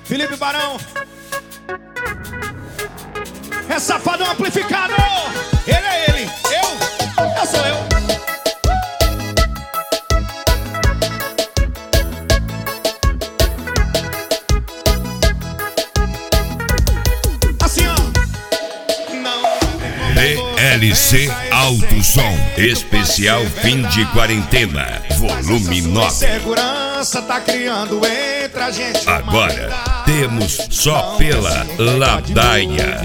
Felipe Barão. É Safadão amplificado. Ele é ele, eu sou eu. Assim, ó. DLC Alto Som, especial fim de quarentena, volume 9. Segurança tá criando entre a gente. Agora temos só pela ladaia.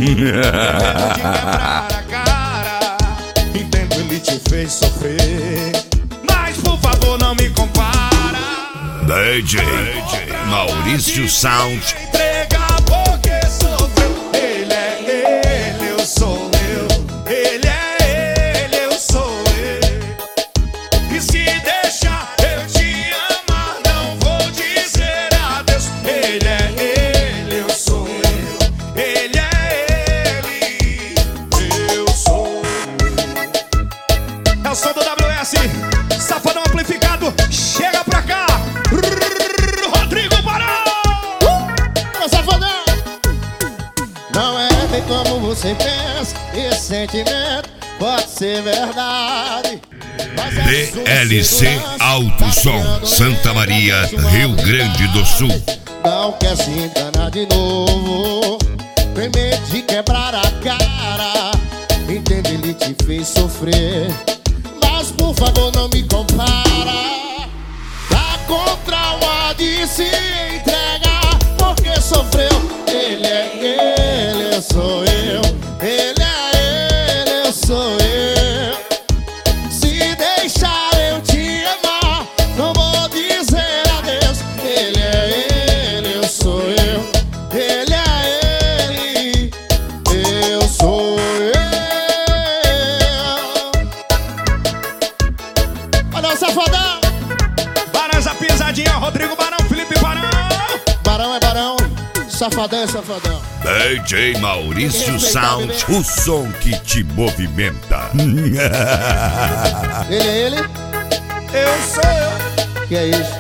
Entendo, ele te fez sofrer, mas por favor não me compara. DJ Maurício Sound. Entrega porque sofreu. Ele é ele, eu sou eu. Ele é ele, eu sou eu. E se deixar eu te amar, não vou dizer adeus. Ele é ele, eu sou eu. Ele é ele, eu sou eu. É o som do WS, Safadão amplificado. Chega pra cá, Rodrigo Barão. Safadão! Não é bem como você pensa, esse sentimento pode ser verdade. DLC Alto Som, Santa Maria, Rio Grande do Sul. Não quer se enganar de novo, tem medo de quebrar a cara. Entendo, ele te fez sofrer, mas por favor não me compara. Tá contra o de se entregar, porque sofreu. Ele é ele, eu sou eu. Ele é ele, eu sou eu. Se deixar eu te amar, não vou dizer adeus. Ele é ele, eu sou eu. Ele é ele, eu sou eu. Olha o Safadão. Barões a pisadinha, Rodrigo Barão, Felipe Barão. Barão é barão, Safadão é safadão. DJ Maurício Sound, o som que te movimenta. Ele é ele, Eu sou eu. que é isso?